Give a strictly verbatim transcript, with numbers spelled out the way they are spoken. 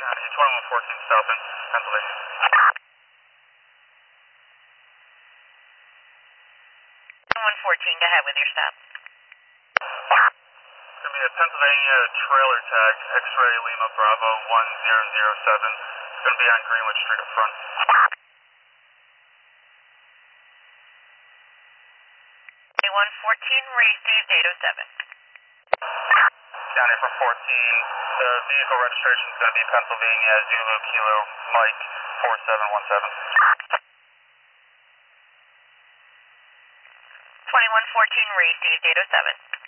County, twenty-one fourteen South in Pennsylvania. twenty-one fourteen, go ahead with your stop. It's going to be a Pennsylvania trailer tag, X-ray Lima Bravo one zero zero seven. It's going to be on Greenwood Street up front. twenty-one fourteen, received eight oh seven. County for fourteen, the vehicle registration is going to be Pennsylvania Zulu Kilo Mike four seven one seven. twenty-one fourteen, received eight oh seven.